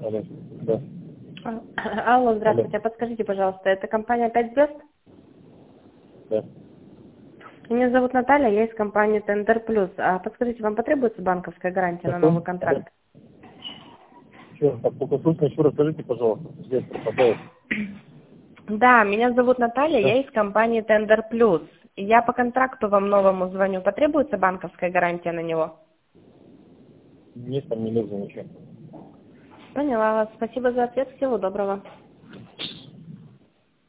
Алло. Да. Алло, Алло. здравствуйте. Подскажите, пожалуйста, это компания «5 звезд»? Да. Меня зовут Наталья, я из компании «Тендер Плюс». А подскажите, вам потребуется банковская гарантия на новый контракт? Еще раз, только слышно, еще раз скажите, пожалуйста. Здесь пропадает. Да, меня зовут Наталья, Да? я из компании «Тендер Плюс». И я по контракту вам новому звоню. Потребуется банковская гарантия на него? Нет, там не нужно ничего. Поняла вас. Спасибо за ответ. Всего доброго.